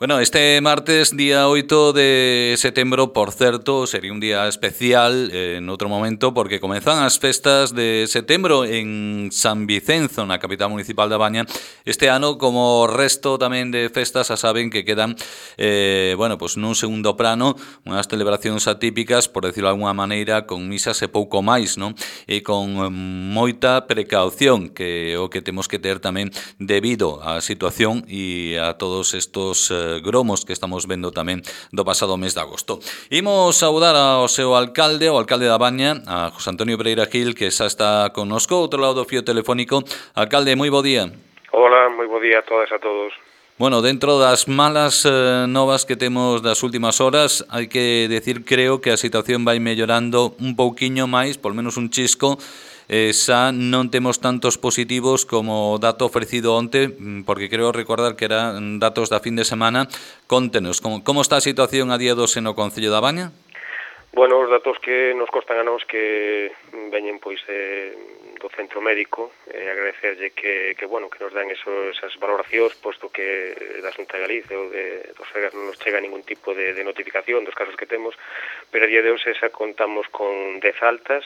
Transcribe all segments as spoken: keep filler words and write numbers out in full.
Bueno, este martes, día oito de setembro, por certo, sería un día especial eh, en outro momento porque comezan as festas de setembro en San Vicenzo, na capital municipal da Baña. Este ano, como o resto tamén de festas, xa saben que quedan eh, bueno, pues nun segundo plano, unhas celebracións atípicas, por decirlo de alguma maneira, con misas e pouco máis, non? E con eh, moita precaución, que é o que temos que ter tamén debido á situación e a todos estos eh, gromos que estamos vendo tamén do pasado mes de agosto. Imos saudar ao seu alcalde, o alcalde da Baña, a José Antonio Pereira Gil, que xa está connosco, outro lado do fío telefónico. Alcalde, moi bo día. Hola, moi bo día a todas e a todos. Bueno, dentro das malas eh, novas que temos das últimas horas, hai que decir, creo, que a situación vai mellorando un pouquiño máis, por menos un chisco. Eh, xa non temos tantos positivos como o dato ofrecido onte, porque creo recordar que eran datos da fin de semana. Contenos, como, como está a situación a día doce no Concello da Baña? Bueno, os datos que nos costan a nós que veñen pois de, do centro médico, eh, agradecerlle que, que, bueno, que nos dan eso, esas valoracións, posto que da Xunta de Galicia ou de, dos Fegas non nos chega ningún tipo de, de notificación dos casos que temos, pero a día de hoxe xa contamos con dez altas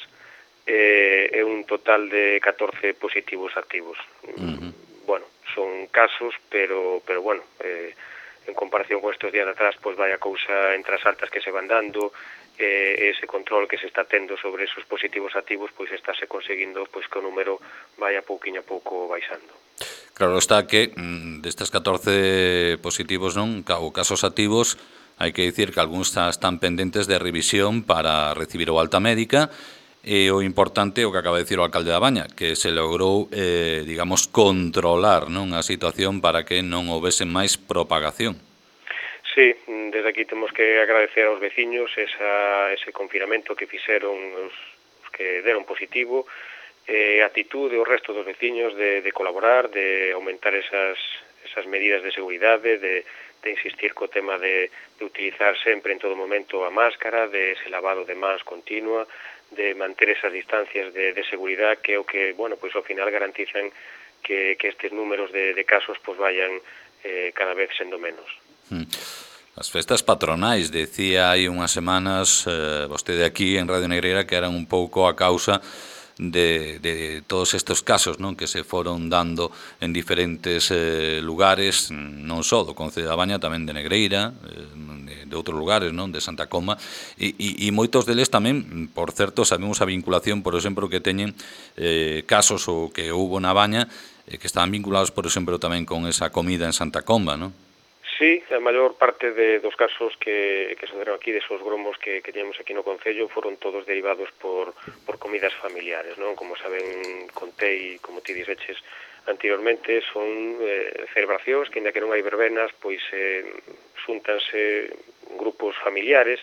eh, e un total de catorce positivos activos. Uh-huh. Bueno, son casos, pero, pero bueno, eh, en comparación con estes días atrás, pois vai a cousa entre as altas que se van dando, e ese control que se está tendo sobre esos positivos activos, pois estáse conseguindo pois que o número vai a pouquiño a pouco baixando. Claro está que mm, destes catorce positivos, non, ou casos activos, hai que dicir que algúns están pendentes de revisión para recibir o alta médica, e o importante o que acaba de dicir o alcalde da Baña, que se logrou, eh, digamos, controlar, non, a situación para que non houvese máis propagación. Sí, desde aquí temos que agradecer aos veciños esa, ese confinamento que fixeron os, os que deron positivo, eh, a atitude o resto dos veciños de, de colaborar, de aumentar esas, esas medidas de seguridade, de, de insistir co tema de, de utilizar sempre en todo momento a máscara, de ese lavado de mans continua, de manter esas distancias de, de seguridade, que é o que, bueno, pois ao final garantizan que, que estes números de, de casos pois vayan eh, cada vez sendo menos. Hmm. As festas patronais, decía hai unhas semanas eh, vostede aquí en Radio Negreira que eran un pouco a causa de, de todos estes casos, non, que se foron dando en diferentes eh, lugares, non só do Concello da Baña, tamén de Negreira, eh, de, de outros lugares, non, de Santa Comba, e, e, e moitos deles tamén, por certo, sabemos a vinculación, por exemplo, que teñen eh, casos o que houbo na Baña, eh, que estaban vinculados, por exemplo, tamén con esa comida en Santa Comba, non? Sí, a maior parte de, dos casos que, que se deron aquí, desos gromos que, que teníamos aquí no Concello, foron todos derivados por, por comidas familiares, non? Como saben, contei, como ti dixeches anteriormente, son eh, celebracións que, ainda que non hai verbenas, pois eh, xúntanse grupos familiares,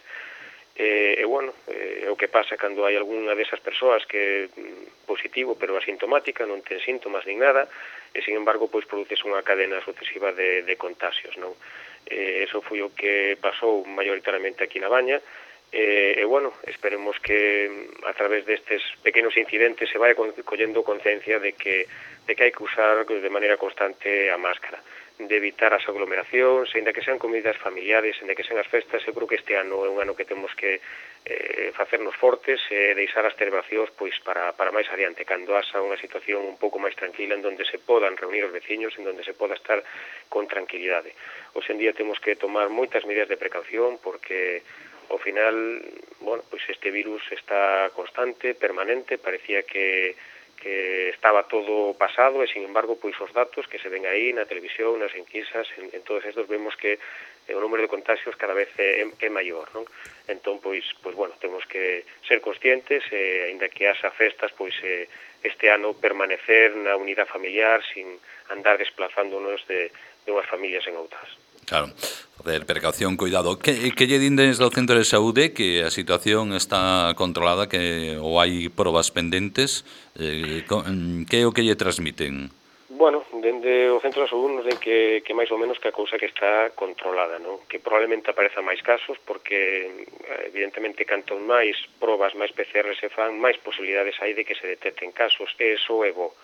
e, e bueno, eh, o que pasa cando hai algunha desas persoas que positivo, pero asintomática, non ten síntomas nin nada, e, sin embargo, pois produces unha cadena sucesiva de, de contagios, non? Eh, eso foi o que pasou maioritariamente aquí na Baña, e, e, bueno, esperemos que a través destes pequenos incidentes se vai collendo conciencia de que, de que hai que usar de maneira constante a máscara, de evitar as aglomeracións, ainda que sean comidas familiares, ainda que sean as festas. Eu creo que este ano é un ano que temos que eh, facernos fortes e deixar as celebracións pois para, para máis adiante, cando haxa unha situación un pouco máis tranquila en donde se podan reunir os veciños, en donde se poda estar con tranquilidade. Hoxe en día temos que tomar moitas medidas de precaución porque ao final, bueno, pois este virus está constante, permanente, parecía que que estaba todo pasado e, sin embargo, pois os datos que se ven aí na televisión, nas enquisas, en, en todos estos vemos que o número de contagios cada vez é, é maior, non? Entón, pois, pois, bueno, temos que ser conscientes e, aínda que haxa festas, pois, eh, este ano permanecer na unidade familiar sin andar desplazándonos de, de unhas familias en outras. Claro, facer precaución, cuidado. Que, que lle din desde o centro de saúde que a situación está controlada, que ou hai probas pendentes? Eh, que é o que lle transmiten? Bueno, dende o centro de saúde nos den que, que máis ou menos que a cousa que está controlada, non? Que probablemente aparezan máis casos porque, evidentemente, canto máis probas, máis P C R se fan, máis posibilidades hai de que se detecten casos, e iso é bo.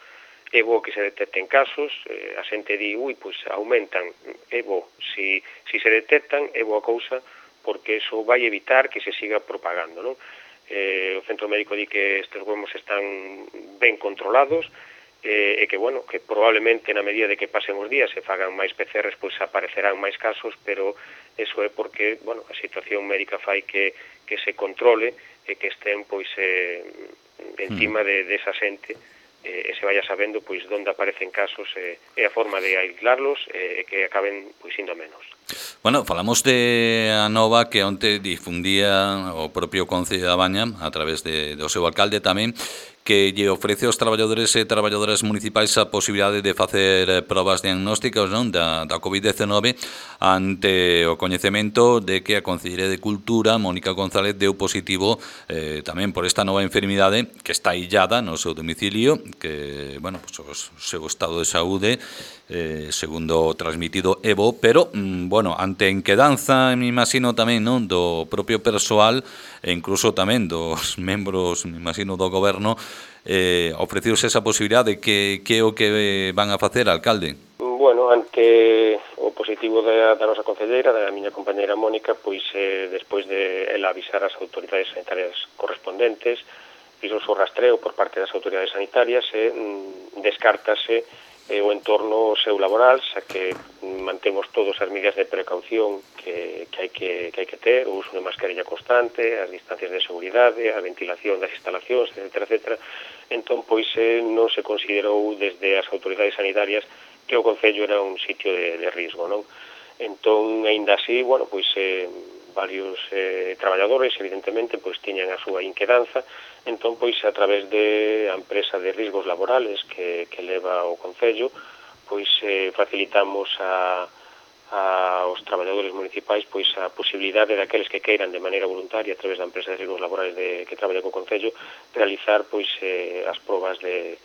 é bo que se detecten casos, eh, a xente di, ui, pois aumentan, é bo, si, si se detectan, é boa cousa, porque eso vai evitar que se siga propagando, non? Eh, o centro médico di que estes gromos están ben controlados, eh, e que, bueno, que probablemente na medida de que pasen os días se fagan máis P C Rs, pois aparecerán máis casos, pero eso é porque, bueno, a situación médica fai que, que se controle e que estén, pois, eh, encima de, de esa xente, e se vaya sabendo pois onde aparecen casos e, e a forma de aislarlos e que acaben pois indo menos. Bueno, falamos de a nova que onte difundía o propio Concello da Baña a través de, do seu alcalde tamén, que lle ofrece aos traballadores e traballadoras municipais a posibilidade de facer probas diagnósticas, non, da, da covid diecinueve ante o coñecemento de que a Concellería de Cultura, Mónica González, deu positivo eh, tamén por esta nova enfermidade que está illada no seu domicilio, que, bueno, pues, o seu estado de saúde eh, segundo transmitido Evo, pero, mm, bueno, ante enquedanza, me imagino tamén, non, do propio persoal e incluso tamén dos membros, me imagino, do goberno, eh, ofreciuse esa posibilidade. Que, que é o que van a facer, alcalde? Bueno, ante o positivo da, da nosa concelleira, da miña compañeira Mónica, pois eh, despois de ela avisar as autoridades sanitarias correspondentes, fixo o rastreo por parte das autoridades sanitarias e mm, descártase eh, o entorno seu laboral, xa que mantemos todas as medidas de precaución que, que, hai que, que hai que ter, o uso de mascarilla constante, as distancias de seguridade, a ventilación das instalacións, etcétera, etcétera. Entón, pois, eh, non se considerou desde as autoridades sanitarias que o Concello era un sitio de, de risco, non? Entón, aínda así, bueno, pois, eh, varios eh, traballadores, evidentemente, pois, tiñan a súa inquedanza. Entón, pois, a través de a empresa de riscos laborales que, que leva o Concello, pois, eh, facilitamos a, a os traballadores municipais pois a posibilidade daqueles que queiran de maneira voluntaria a través da empresa de riscos laborales de, que traballa co Concello realizar pois eh, as probas de,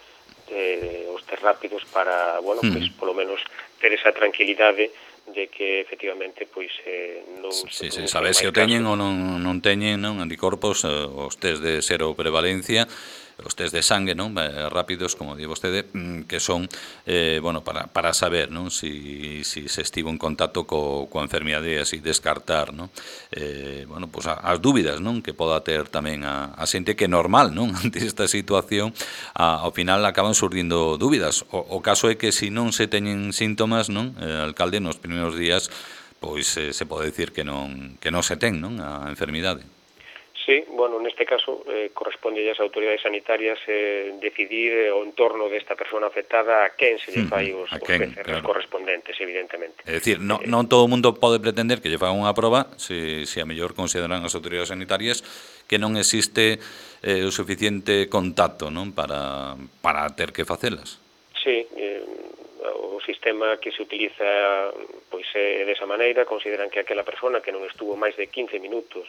de os test rápidos para, bueno, pois polo menos ter esa tranquilidade de que efectivamente pois eh, non sí, se sí, saber se o teñen ou non, non teñen, non, anticorpos, eh, os test de seroprevalencia, os test de sangue, non, eh, rápidos, como di vostede, que son, eh, bueno, para, para saber, non, si, si se estivo en contacto co, coa enfermidade e así descartar, non, eh, bueno, pues as dúbidas, non, que poda ter tamén a, a xente, que é normal, non, ante esta situación, a, ao final acaban surdindo dúbidas. O, o caso é que se non se teñen síntomas, non, eh, alcalde, nos primeiros días, pois eh, se pode decir que non, que non se ten, non, a enfermidade. Sí, bueno, neste caso eh, corresponde ás autoridades sanitarias eh, decidir eh, o entorno desta persona afectada a quen se lle fai os, os P C Rs claro. correspondentes, evidentemente. É dicir, non, non todo o mundo pode pretender que lle fagan unha proba se, se a mellor consideran as autoridades sanitarias que non existe eh, o suficiente contacto, non, para, para ter que facelas. Sí, eh, o sistema que se utiliza pois é desa maneira, consideran que aquela persona que non estuvo máis de quince minutos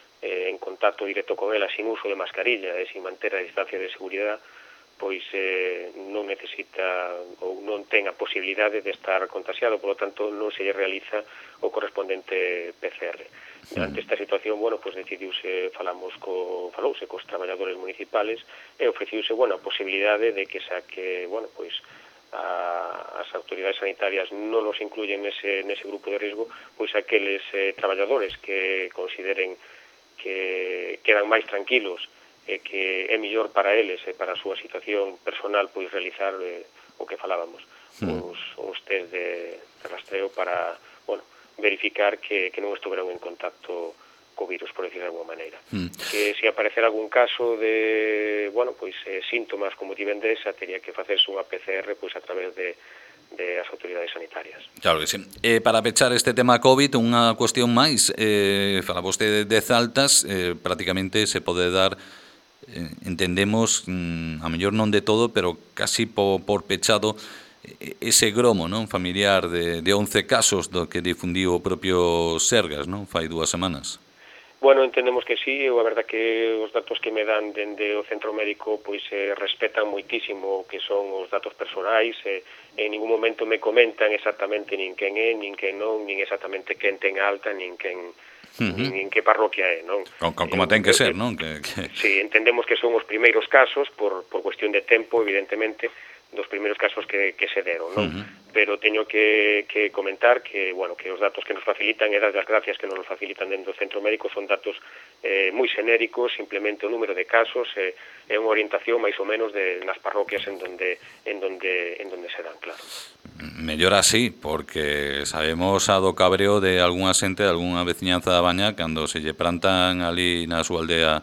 en contacto directo con ela sin uso de mascarilla e sin manter a distancia de seguridade, pois eh, non necesita ou non ten a posibilidade de estar contagiado, por lo tanto non se lle realiza o correspondente P C R. Ante esta situación, bueno, pois decidiuse, falamos co, falouse cos traballadores municipales e ofreciuse, bueno, a posibilidade de que xa que, bueno, pois a, as autoridades sanitarias non nos incluyen nese, nese grupo de risco, pois aqueles eh, traballadores que consideren que quedan máis tranquilos e que é mellor para eles e para a súa situación personal pois realizar eh, o que falábamos, mm. os, os test de, de rastreo para, bueno, verificar que, que non estuveron en contacto co virus, por decir de alguma maneira. Mm. Que se aparecer algún caso de, bueno, pois eh, síntomas como ti vendes, teria que facerse unha P C R pois a través de de as autoridades sanitarias. Claro que sí. Eh, para pechar este tema COVID, unha cuestión máis, eh, fala vostede de dez altas, eh, prácticamente se pode dar, eh, entendemos, mm, a mellor non de todo, pero casi po, por pechado, ese gromo, non, familiar de, de once casos do que difundiu o propio Sergas, non, fai dúas semanas. Bueno, entendemos que sí, eu a verdad que os datos que me dan dende o centro médico pois eh, respetan moitísimo o que son os datos persoais e eh, en ningún momento me comentan exactamente nin quen é, nin quen non, nin exactamente quen ten alta, nin quen uh-huh. nin, nin que parroquia é, non? Con, con, como eh, ten que ser, non? Que, que... Sí, entendemos que son os primeiros casos por, por cuestión de tempo, evidentemente, dos primeiros casos que, que se deron, non? Uh-huh. Pero teño que, que comentar que, bueno, que os datos que nos facilitan e das gracias que nos facilitan dentro do centro médico son datos eh, moi xenéricos, simplemente o número de casos e eh, unha orientación máis ou menos de, nas parroquias en donde, en donde, en donde se dan, claro. Mellor así, porque sabemos a do cabreo de algunha xente, de algunha veciñanza da Baña, cando se lle plantan ali na súa aldea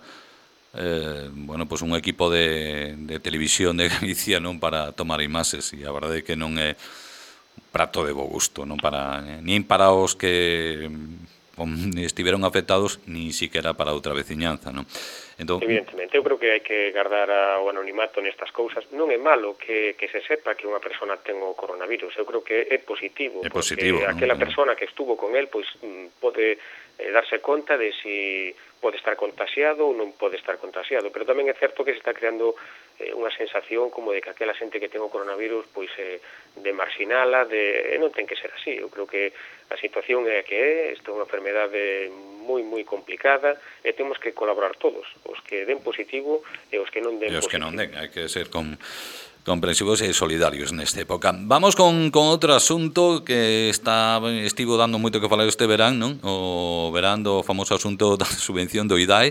Eh, bueno, pues un equipo de, de televisión de Galicia non para tomar imaxes, e a verdade é que non é prato de bo gusto, non para nin para os que um, estiveron afectados, ni siquiera para outra veciñanza, non? Entón, evidentemente, eu creo que hai que guardar o anonimato nestas cousas. Non é malo que, que se sepa que unha persona ten o coronavirus, eu creo que é positivo, é positivo, porque non? aquela persona que estuvo con el, pois pode eh, darse conta de si pode estar contagiado ou non pode estar contagiado, pero tamén é certo que se está creando eh, unha sensación como de que aquela xente que ten o coronavirus pois eh, de marxinala, de... non ten que ser así. Eu creo que a situación é a que é, esta é unha enfermedade moi, moi complicada e temos que colaborar todos, os que den positivo e os que non den positivo. E os positivo. que non den, hai que ser con... comprensivos e solidarios nesta época. Vamos con, con outro asunto que está estivo dando moito que falar este verán, non? O verán do famoso asunto da subvención do I D A E,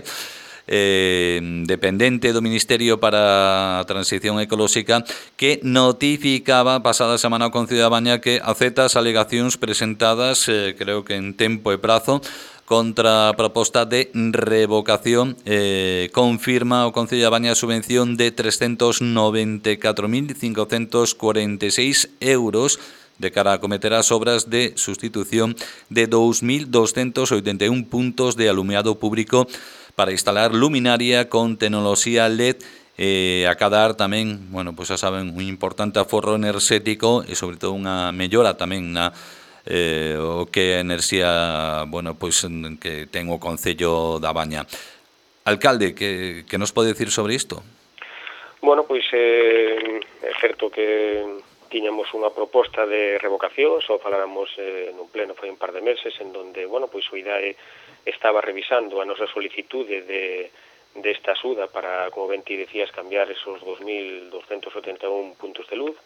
eh, dependente do Ministerio para a Transición Ecolóxica, que notificaba pasada semana ao Concello da Baña que acepta as alegacións presentadas, eh, creo que en tempo e prazo, contra a proposta de revocación. Eh, confirma o Concello da Baña a subvención de trescentos noventa e catro mil cincocentos cuarenta e seis euros de cara a cometer as obras de sustitución de dous mil doscentos oitenta e un puntos de alumeado público para instalar luminaria con tecnoloxía L E D, eh, acadar tamén, bueno, pois xa saben, un importante aforro enerxético e sobre todo unha mellora tamén na eh, o que a enerxía, bueno, pois que ten o Concello da Baña. Alcalde, que, que nos pode dicir sobre isto? Bueno, pois eh, é certo que tiñamos unha proposta de revocación, só faláramos eh, nun pleno foi un par de meses, en donde, bueno, pois o I D A E estaba revisando a nosa solicitude de desta axuda para, como ben ti decías, cambiar esos dos mil doscentos oitenta e un puntos de luz.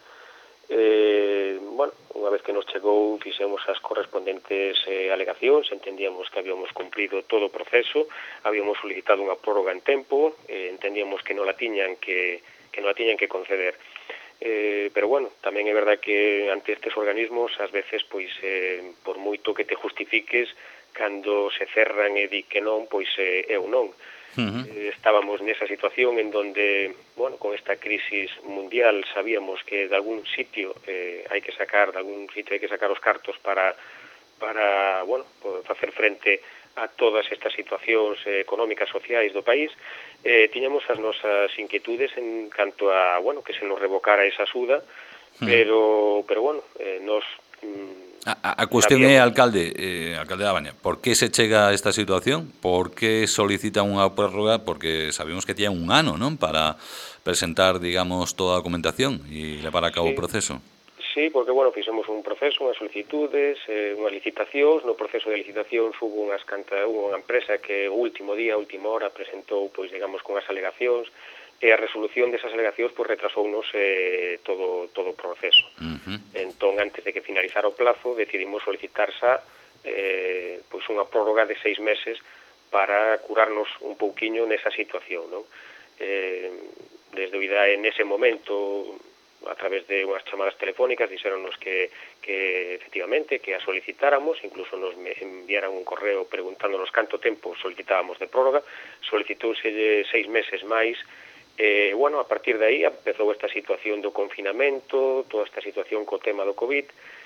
Eh, bueno, unha vez que nos chegou fixemos as correspondentes eh, alegacións, entendíamos que habíamos cumprido todo o proceso, habíamos solicitado unha prórroga en tempo, eh, entendíamos que non la tiñan que, que non la tiñan que conceder. Eh, pero bueno, tamén é verdade que ante estes organismos ás veces pois eh, por moito que te justifiques, cando se cerran e di que non, pois eh, eu non. Uh-huh. Eh, estábamos nesa situación en donde, bueno, con esta crisis mundial sabíamos que de algún sitio eh, hai que sacar, de algún sitio hai que sacar os cartos para, para bueno, facer frente a todas estas situacións eh, económicas, sociais do país. Eh, tiñamos as nosas inquietudes en canto a, bueno, que se nos revocara esa axuda, uh-huh. pero, pero bueno, eh, nos... Mm, A, a cuestión é, alcalde, eh, alcalde da Baña, por que se chega a esta situación? Por que solicitan unha prórroga? Porque sabemos que tiñan un ano, non? Para presentar, digamos, toda a documentación e levar a cabo sí. o proceso. Sí, porque, bueno, fixemos un proceso, unhas solicitudes, eh, unhas licitacións. No proceso de licitacións hubo unhas canta, hubo unha empresa que o último día, a última hora, presentou, pois, digamos, con as alegacións, e a resolución desas alegacións pois retrasounos eh, todo todo o proceso. Uh-huh. Entón, antes de que finalizara o plazo, decidimos solicitar xa eh, pois unha prórroga de seis meses para curarnos un pouquiño nesa situación, non? Eh, desde o I D A E nese momento, a través de unhas chamadas telefónicas, dixéronnos que, que efectivamente, que a solicitáramos, incluso nos enviaran un correo preguntándonos canto tempo solicitábamos de prórroga, solicitouse seis meses máis. Eh, bueno, a partir de aí empezou esta situación do confinamento, toda esta situación co tema do COVID,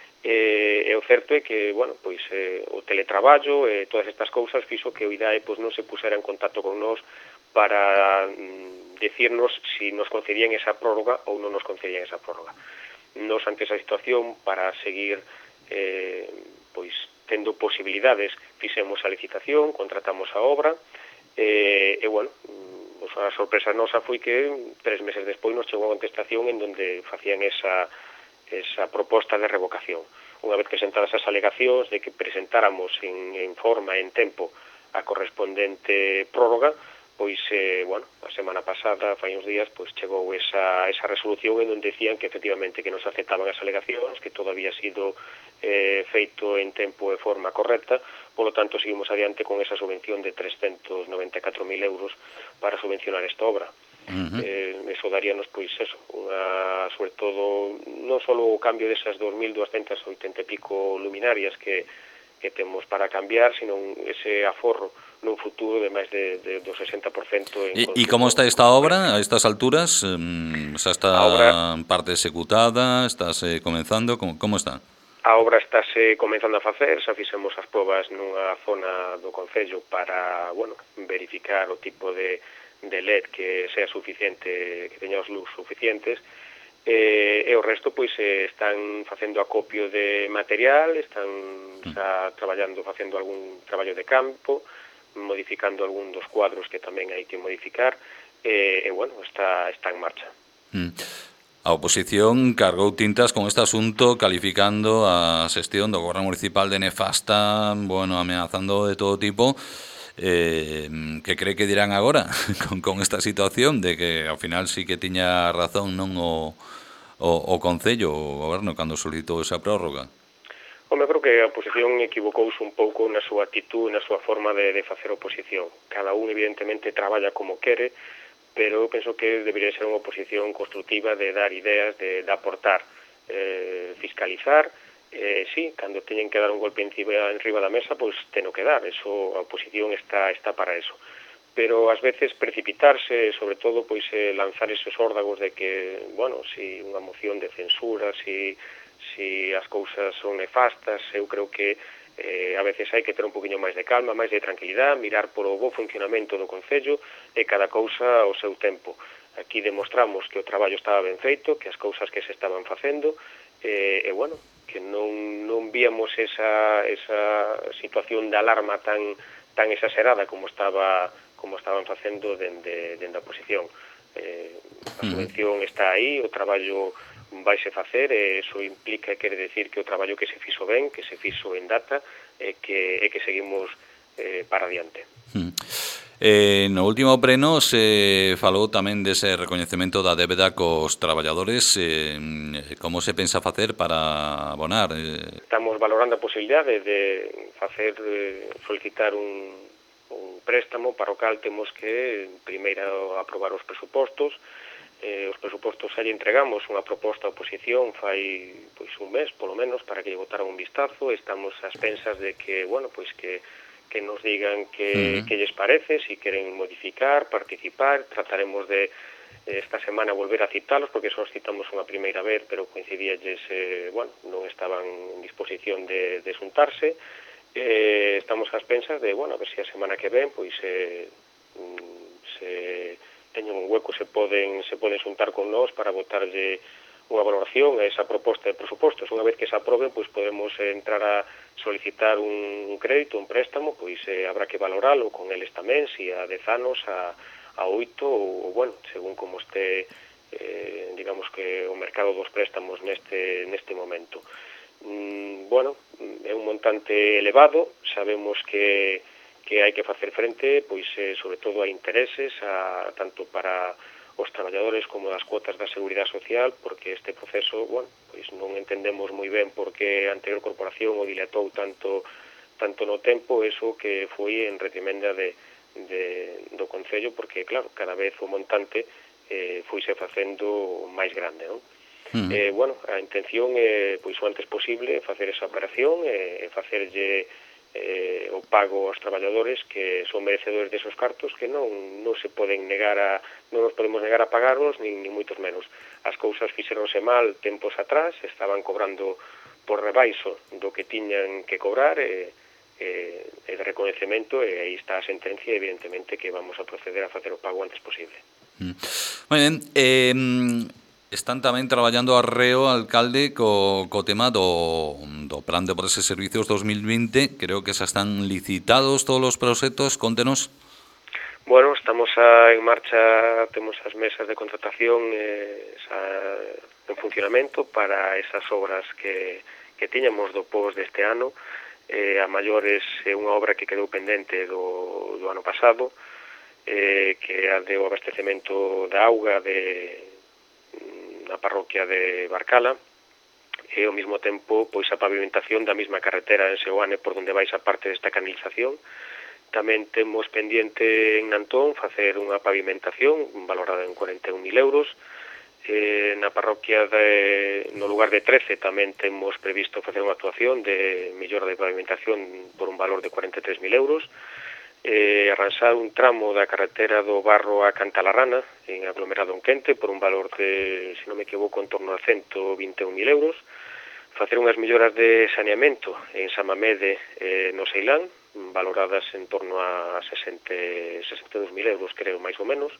eh, e o certo é que, bueno, pois eh, o teletraballo e eh, todas estas cousas fixo que o I D A E pois, non se pusera en contacto con nós para mm, decirnos si nos concedían esa prórroga ou non nos concedían esa prórroga. Nos, ante esa situación, para seguir eh, pois tendo posibilidades, fixemos a licitación, contratamos a obra, e, e bueno, a sorpresa nosa foi que tres meses despois nos chegou a contestación en donde facían esa, esa proposta de revocación. Unha vez presentadas as alegacións de que presentáramos en, en forma, en tempo, a correspondente prórroga, pois, eh, bueno, a semana pasada, fai uns días, pois chegou esa, esa resolución en onde decían que efectivamente que nos aceptaban as alegacións, que todo había sido eh, feito en tempo e forma correcta, polo tanto seguimos adiante con esa subvención de trescentos noventa e catro mil euros para subvencionar esta obra. Uh-huh. eh, eso daríanos, pois, eso, unha, sobre todo, non só o cambio desas dos mil doscientas oitenta e pico luminarias que, que temos para cambiar, sino ese aforro nun futuro de máis de, de, do sesenta por ciento en consumo. E como está esta obra a estas alturas? Um, xa está obra, en parte executada? Estás eh, comenzando? Como, como está? A obra estáse comenzando a facer, xa fixemos as probas nunha zona do concello para, bueno, verificar o tipo de, de L E D que sea suficiente, que teña os luz suficientes, e, e o resto, pois, eh, están facendo acopio de material, están xa traballando, facendo algún traballo de campo, modificando algún dos cuadros que tamén hai que modificar, e, e bueno, está, está en marcha. Mm. A oposición cargou tintas con este asunto, calificando a xestión do Goberno Municipal de nefasta, bueno, ameazando de todo tipo. Eh, que cree que dirán agora con, con esta situación de que ao final sí que tiña razón non o, o, o Concello, o Goberno, cando solicitou esa prórroga? Home, creo que a oposición equivocouse un pouco na súa actitud, na súa forma de, de facer oposición. Cada un, evidentemente, traballa como quere, pero eu penso que debería ser unha oposición constructiva de dar ideas, de, de aportar, eh, fiscalizar. Eh, sí, cando teñen que dar un golpe encima, enriba da mesa, pois teno que dar. Eso, a oposición está, está para eso. Pero ás veces precipitarse, sobre todo, pois eh, lanzar esos órdagos de que, bueno, si unha moción de censura, si... si as cousas son nefastas, eu creo que eh, a veces hai que ter un poquinho máis de calma, máis de tranquilidade, mirar por o bo funcionamento do Concello e cada cousa ao seu tempo. Aquí demostramos que o traballo estaba ben feito, que as cousas que se estaban facendo, e, e bueno, que non, non víamos esa, esa situación de alarma tan, tan exagerada como estaba como estaban facendo dende, dende a oposición. Eh, a subvención está aí, o traballo vaise facer, e iso implica, quere decir, que o traballo que se fixo ben, que se fixo en data, e que, e que seguimos eh, para adiante. Hmm. Eh, no último pleno se falou tamén dese recoñecemento da débeda cos traballadores. Eh, como se pensa facer para abonar? Eh... Estamos valorando a posibilidade de facer, eh, solicitar un, un préstamo para o cal temos que primeiro aprobar os presupostos. Eh, os presupostos xa lle entregamos unha proposta a oposición fai pois un mes, polo menos, para que lle botaran un vistazo. Estamos ás pensas de que, bueno, pois que, que nos digan que, uh-huh. que lles parece, si queren modificar, participar. Trataremos de esta semana volver a citalos, porque só os citamos unha primeira vez, pero coincidíalles, eh, bueno, non estaban en disposición de, de xuntarse. Eh, estamos ás pensas de, bueno, a ver se a semana que ven, pois, eh, se teñen un hueco, se poden se poden xuntar con nós para botarlle unha valoración a esa proposta de presupostos. Unha vez que se aproben, pois podemos entrar a solicitar un crédito, un préstamo, pois eh, habrá que valoralo con eles tamén, si a dez anos, a, a oito, ou, bueno, según como este, eh, digamos que o mercado dos préstamos neste, neste momento. Mm, bueno, é un montante elevado, sabemos que que hai que facer frente, pois, eh, sobre todo a intereses, a, tanto para os traballadores como das cuotas da Seguridade Social, porque este proceso, bueno, pois non entendemos moi ben porque a anterior corporación o dilatou tanto tanto no tempo, eso que foi en retrimenda de, de, do Concello, porque, claro, cada vez o montante eh, foise facendo máis grande, non? Uh-huh. Eh, bueno, a intención é, pois, o antes posible, facer esa operación e, e facerlle Eh, o pago aos traballadores que son merecedores desos cartos, que non non se poden negar a non nos podemos negar a pagarlos, nin, nin moitos menos. As cousas fixeronse mal tempos atrás, estaban cobrando por rebaixo do que tiñan que cobrar, e, e, e de reconhecemento, e aí está a sentencia, evidentemente que vamos a proceder a facer o pago antes posible. Mm. Moi ben, eh, están tamén traballando arreo, alcalde, co, co tema do, do Plan de Obras e Servicios dos mil vinte. Creo que xa están licitados todos os proxectos. Contenos. Bueno, estamos a, en marcha, temos as mesas de contratación eh, xa, en funcionamento para esas obras que, que tiñamos do pos deste ano. Eh, a maiores é unha obra que quedou pendente do, do ano pasado. eh, que é a de o abastecemento da auga de, na parroquia de Barcala, e ao mesmo tempo pois a pavimentación da mesma carretera en Seoane por onde vais a parte desta canalización. Tamén temos pendiente en Nantón facer unha pavimentación valorada en cuarenta e un mil euros. Eh, na parroquia de, no lugar de Trece tamén temos previsto facer unha actuación de mellora de pavimentación por un valor de cuarenta e tres mil euros, eh, arranxar un tramo da carretera do Barro a Cantalarrana en aglomerado en Quente por un valor de, se non me equivoco, en torno a ciento vinte e un mil euros, facer unhas melloras de saneamento en Samamede eh, no Ceilán valoradas en torno a sesenta, sesenta e dos mil euros, creo, máis ou menos.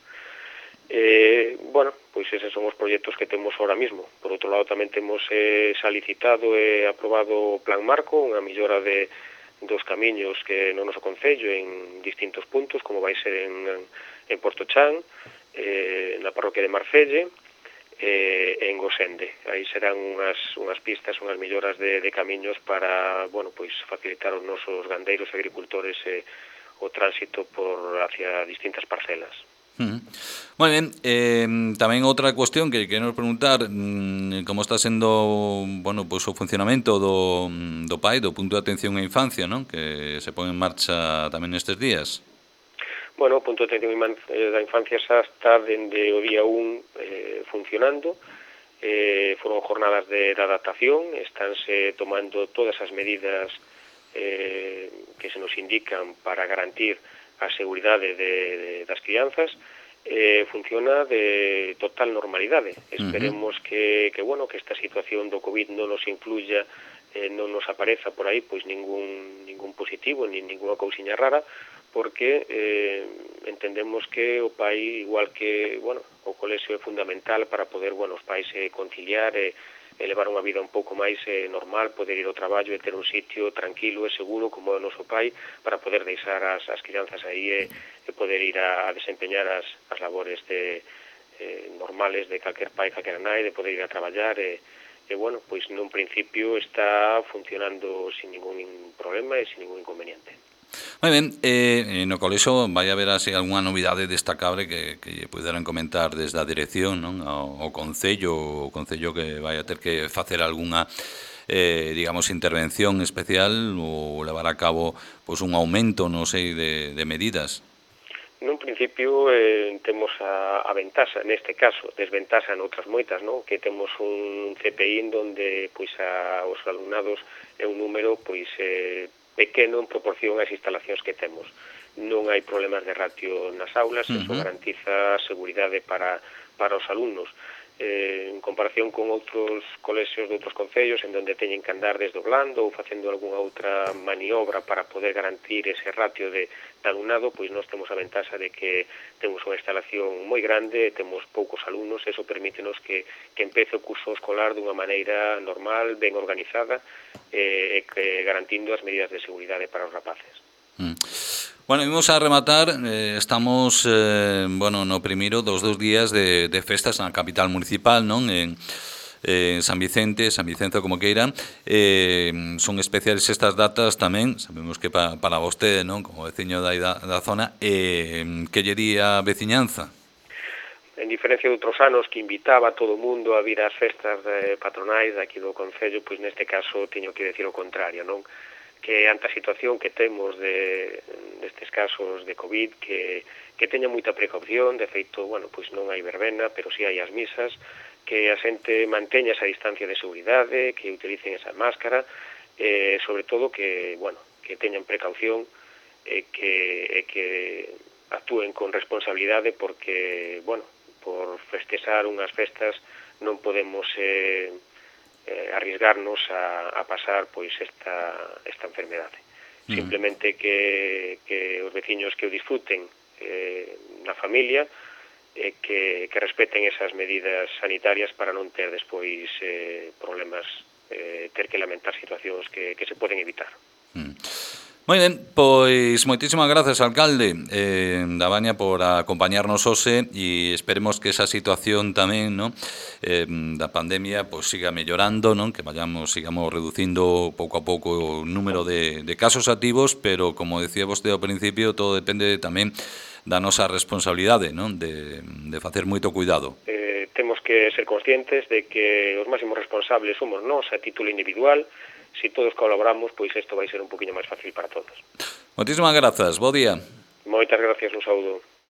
Eh, bueno, pois eses son os proxectos que temos ahora mismo. Por outro lado, tamén temos eh, xa licitado e aprobado o Plan Marco, unha millora de dos camiños que no noso concello en distintos puntos, como vai ser en, en Porto Chan, eh, na parroquia de Marcelle, eh, en Gosende. Aí serán unhas, unhas pistas, unhas melloras de, de camiños para, bueno, pois facilitar os nosos gandeiros e agricultores eh, o tránsito por hacia distintas parcelas. Uh-huh. Moi ben, eh, tamén outra cuestión que queremos preguntar, mmm, como está sendo, bueno, pois o funcionamento do, do P A I, do Punto de Atención á Infancia, non? Que se pon en marcha tamén nestes días. Bueno, o Punto de Atención da Infancia xa está dende o día un eh, funcionando, eh, foron jornadas de, de adaptación, estánse tomando todas as medidas eh, que se nos indican para garantir a seguridade de, de, das crianzas, eh, funciona de total normalidade. Esperemos uh-huh. que, que, bueno, que esta situación do COVID non nos influya, eh, non nos apareza por aí pois ningún, ningún positivo, ni ninguna cousiña rara, porque eh, entendemos que o P A I, igual que, bueno, o colexio é fundamental para poder, bueno, os pais eh, conciliar e eh, levar unha vida un pouco máis eh, normal, poder ir ao traballo e ter un sitio tranquilo e seguro como é o noso pai para poder deixar as, as crianzas aí e, e poder ir a, a desempeñar as, as labores de, eh, normales de calquer pai, calquer nai, de poder ir a traballar e, e bueno, pois nun principio está funcionando sin ningún problema e sin ningún inconveniente. Moi ben, eh, no colexo vai haber así algunha novidade destacable que, que poderán comentar desde a dirección, non? O, o Concello, o Concello que vai a ter que facer algunha, eh, digamos, intervención especial ou levar a cabo pois, un aumento, non sei, de, de medidas. Nun principio eh, temos a, a ventaxa, neste caso, desventaxa noutras moitas, non? Que temos un C P I onde pois, a, os alumnados é un número pois eh, pequeno en proporción ás instalacións que temos. Non hai problemas de ratio nas aulas, uh-huh. Eso garantiza a seguridade para, para os alumnos. Eh, en comparación con outros colexios de outros concellos en donde teñen que andar desdoblando ou facendo algunha outra maniobra para poder garantir ese ratio de, de alumnado, pois nós temos a ventaxa de que temos unha instalación moi grande, temos poucos alumnos, eso permítenos que, que empece o curso escolar dunha maneira normal, ben organizada e eh, que garantindo as medidas de seguridade para os rapaces. Mm. Bueno, vimos a rematar, eh, estamos, eh, bueno, no primeiro dos dous días de, de festas na capital municipal, non? En, en San Vicente, San Vicenzo, como queiran, eh, son especiales estas datas tamén, sabemos que pa, para vostede, non? Como veciño da, da zona, eh, que lle di a veciñanza? En diferencia de outros anos que invitaba a todo o mundo a vir ás festas eh, patronais aquí do Concello, pois neste caso teño que decir o contrario, non? Que ante a situación que temos de, destes casos de COVID, que, que teña moita precaución, de feito, bueno, pois non hai verbena, pero si hai as misas, que a xente manteña esa distancia de seguridade, que utilicen esa máscara, e eh, sobre todo que, bueno, que teñan precaución e eh, que, eh, que actúen con responsabilidade porque, bueno, por festexar unhas festas non podemos eh, eh, arriesgarnos a, a pasar pois esta, esta enfermedade. Uh-huh. Simplemente que, que os veciños que o disfruten eh, na familia e eh, que, que respeten esas medidas sanitarias para non ter despois eh, problemas, eh, ter que lamentar situacións que, que se poden evitar. Uh-huh. Moi ben, pois moitísimas grazas, alcalde eh, da Baña, por acompañarnos hoxe e esperemos que esa situación tamén, non, eh, da pandemia pois siga mellorando, non, que vayamos, sigamos reducindo pouco a pouco o número de, de casos activos, pero como decía vostede ao principio, todo depende tamén da nosa responsabilidade, non? De, de facer moito cuidado. Eh, temos que ser conscientes de que os máximos responsables somos nós a título individual. Si todos colaboramos, pois isto vai ser un poquinho máis fácil para todos. Moitísimas grazas, bo día. Moitas gracias, un saúdo.